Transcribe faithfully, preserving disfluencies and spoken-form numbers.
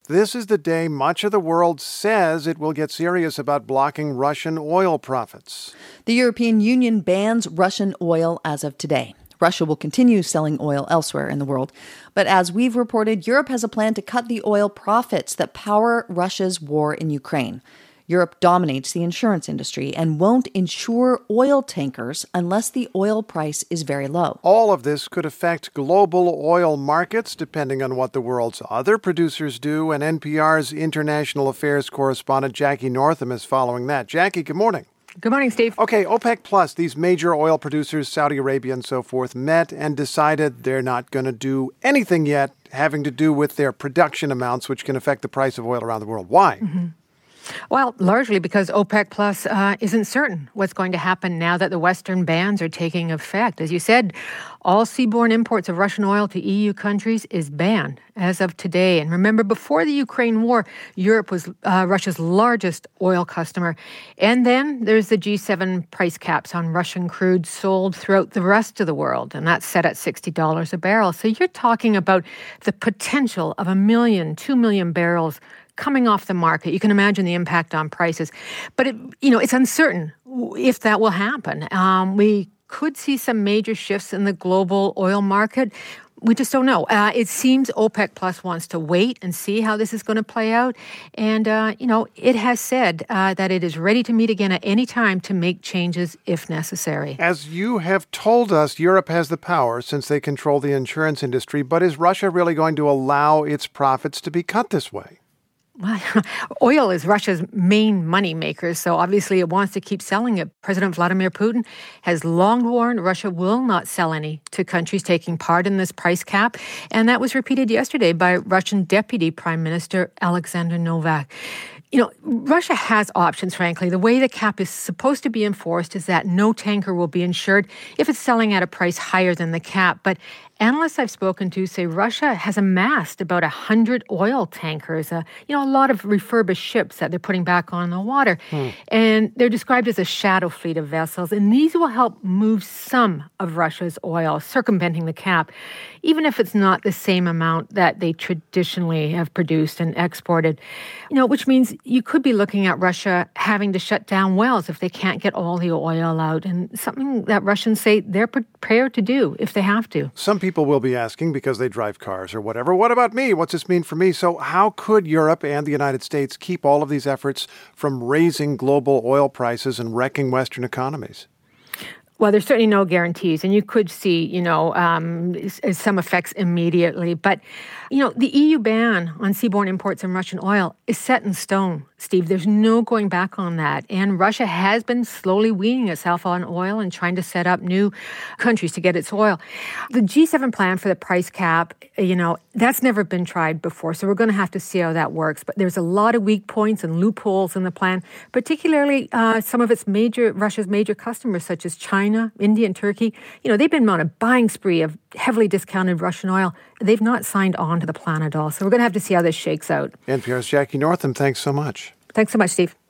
this is the day much of the world says it will get serious about blocking Russian oil profits. The European Union bans Russian oil as of today. Russia will continue selling oil elsewhere in the world. But as we've reported, Europe has a plan to cut the oil profits that power Russia's war in Ukraine. Europe dominates the insurance industry and won't insure oil tankers unless the oil price is very low. All of this could affect global oil markets, depending on what the world's other producers do. And N P R's international affairs correspondent Jackie Northam is following that. Jackie, good morning. Good morning, Steve. Okay, OPEC Plus, these major oil producers, Saudi Arabia and so forth, met and decided they're not going to do anything yet having to do with their production amounts, which can affect the price of oil around the world. Why? Mm-hmm. Well, largely because OPEC Plus uh, isn't certain what's going to happen now that the Western bans are taking effect. As you said, all seaborne imports of Russian oil to E U countries is banned as of today. And remember, before the Ukraine war, Europe was uh, Russia's largest oil customer. And then there's the G seven price caps on Russian crude sold throughout the rest of the world, and that's set at sixty dollars a barrel. So you're talking about the potential of a million, two million barrels coming off the market. You can imagine the impact on prices. But, it, you know, it's uncertain if that will happen. Um, we could see some major shifts in the global oil market. We just don't know. Uh, it seems OPEC Plus wants to wait and see how this is going to play out. And, uh, you know, it has said uh, that it is ready to meet again at any time to make changes if necessary. As you have told us, Europe has the power since they control the insurance industry. But is Russia really going to allow its profits to be cut this way? Well, oil is Russia's main money maker, so obviously it wants to keep selling it. President Vladimir Putin has long warned Russia will not sell any to countries taking part in this price cap, and that was repeated yesterday by Russian Deputy Prime Minister Alexander Novak. You know, Russia has options, frankly. The way the cap is supposed to be enforced is that no tanker will be insured if it's selling at a price higher than the cap. But analysts I've spoken to say Russia has amassed about one hundred oil tankers, uh, you know, a lot of refurbished ships that they're putting back on the water. Hmm. And they're described as a shadow fleet of vessels. And these will help move some of Russia's oil, circumventing the cap, even if it's not the same amount that they traditionally have produced and exported. You know, which means you could be looking at Russia having to shut down wells if they can't get all the oil out, and something that Russians say they're prepared to do if they have to. Some people will be asking because they drive cars or whatever, what about me? What's this mean for me? So how could Europe and the United States keep all of these efforts from raising global oil prices and wrecking Western economies? Well, there's certainly no guarantees, and you could see, you know, um, some effects immediately. But, you know, the E U ban on seaborne imports of Russian oil is set in stone, Steve. There's no going back on that. And Russia has been slowly weaning itself on oil and trying to set up new countries to get its oil. The G seven plan for the price cap, you know, that's never been tried before. So we're going to have to see how that works. But there's a lot of weak points and loopholes in the plan, particularly uh, some of its major, Russia's major customers, such as China, India, and Turkey. You know, they've been on a buying spree of heavily discounted Russian oil. They've not signed on to the plan at all. So we're going to have to see how this shakes out. N P R's Jackie Northam, thanks so much. Thanks so much, Steve.